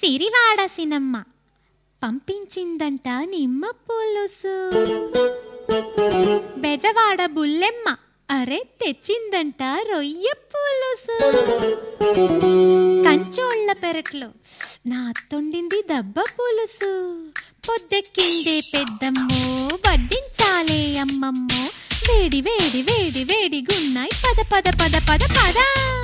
సిరివాడ సినమ్మ పంపించిందంట నిమ్మ పులుసు. బెజవాడ బుల్లెమ్మ అరే తెచ్చిందంట రొయ్య పులుసు. కంచోళ్ళ పెరట్లో నా అత్తొండింది దబ్బ పులుసు. పొద్దెక్కిందే పెద్దమ్మో వడ్డించాలే అమ్మమ్మో. వేడి వేడి వేడి వేడి గున్నాయి పద పద పద పద పద.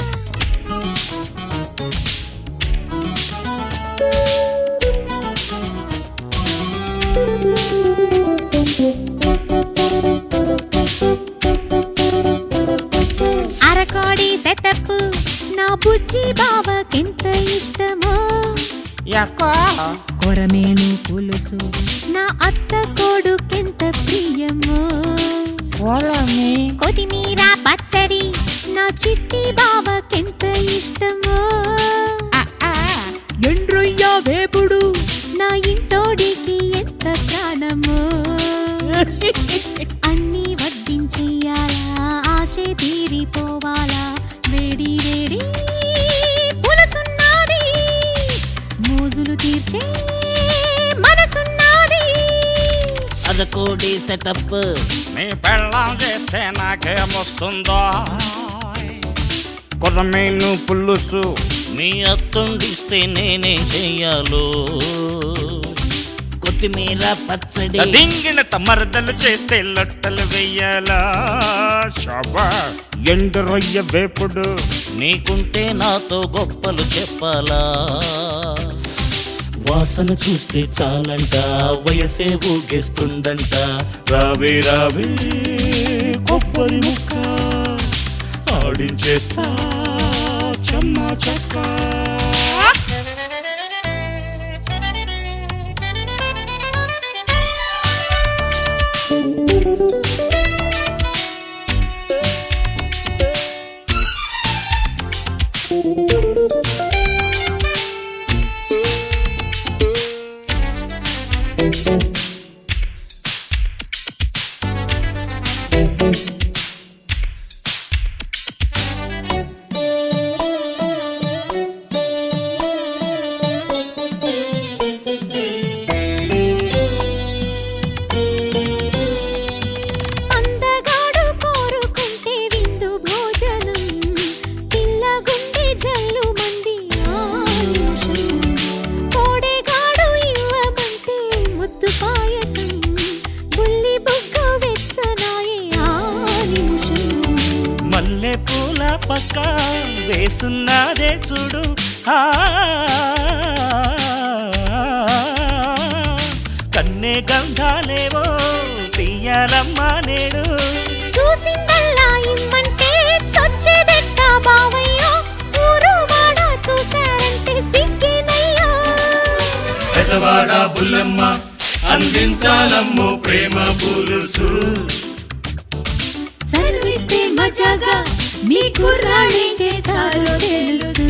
అరకోడి సెటప్ నా బుజ్జి బావకెంత ఇష్టమో. కొరమేను పులుసు నా అత్త కొడుకెంత ప్రియమో. కొత్తిమీర పచ్చడి నా చిట్టి బావకెంత ఇష్టమో. ఎండ్రొయ్య వేపుడు నా ఇంటోడికి ఎంత ప్రాణమో. అన్నీ వడ్డించెయ్యాలా ఆశే తీరిపోవాలా. వేడి వేడి పులుసున్నది మోజులు తీర్చే మనసున్నది. అదకోడి సెటప్ నీ పెళ్ళాం చేస్తే నాకేమొస్తుందో. కొరమేను పులుసు మీ అత్తుండిస్తే నేనే చెయ్యాలో. కొత్తిమీర పచ్చడి దింగిన తమరదలు చేస్తే లొట్టలు వెయ్యాలా. ఎండు రొయ్య వేపుడు నీకుంటే నాతో గొప్పలు చెప్పాలా. వాసన చూస్తే చాలంట వయసే ఊగేస్తుందంట. రావే రావే కొబ్బరి ముక్క ఆడించేస్తా చెమ్మా చక్క. మల్లె పూల పక్క వేసున్నదే చూడు. కన్నే గంధాలేవో తీయాలమ్మా నేడు. చూసిందల్లా ఇమ్మంటే సొచ్చేదెట్ట బావయ్యో. ఊరు వాడ చూసారంటే సిగ్గినయ్యో. బెజవాడ బుల్లెమ్మ అందించాలమ్మో ప్రేమ పులుసు. చనువిస్తే మజాగా మీ కుర్రాడే చేశారో తెలుసు.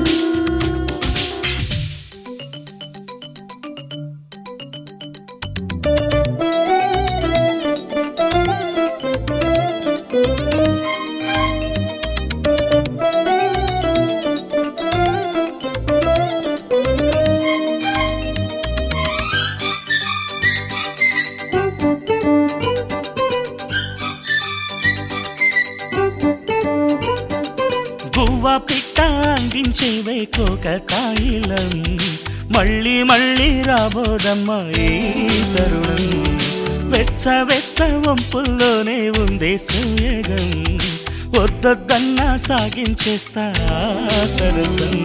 గువ్వ పిట్ట అందించేవే కోక తాయిలం. మళ్ళీ మళ్ళీ రాబోదమ్మా ఈ తరుణం. వెచ్చ వెచ్చ వంపుల్లోనే ఉందే సూయగం. వద్దొద్దన్నా సాగించేస్తా సరసం.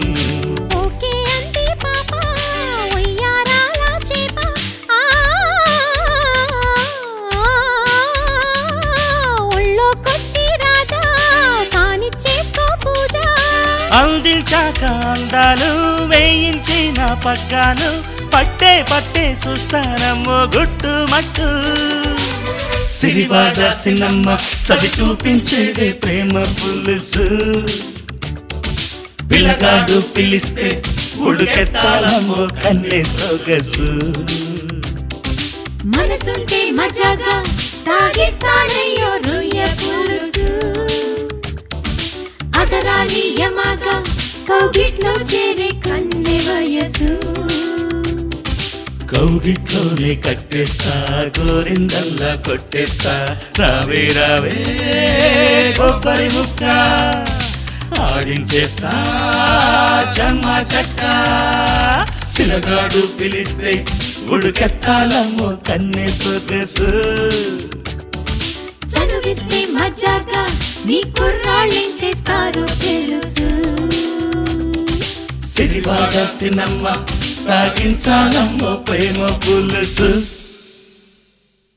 అందించాక అందాలు వేయించిన పగ్గాలు పట్టే పట్టే చూస్తానమ్మో గుట్టు మట్టు. సిరివాడ సినమ్మ చవి చూపించేదే ప్రేమ పులుసు. పిల్లగాడు పిలిస్తే ఉడుకెత్తాలమ్మో కన్నే సొగసు. మనసుంటే మజాగా తాగిస్తానయ్యో రొయ్య పులుసు. అదరాలి యమాగా కౌగిట్లో చేరే కన్నె వయసు. కౌగిట్లోనే కట్టేస్తా కోరిందల్లా కొట్టేస్తా రావే రావే కొబ్బరి ముక్క ఆడించేస్తా చెమ్మ చెక్క పిల్లగాడు పిలిస్తే ఉడుకెత్తాలమ్మో కన్నే సొగసు చనువిస్తే మజాగా నీ కుర్రాళ్ళేం చేస్తారో తెలుసు సిరివాడ సినమ్మ తాగించాలమ్మో ప్రేమ పులుసు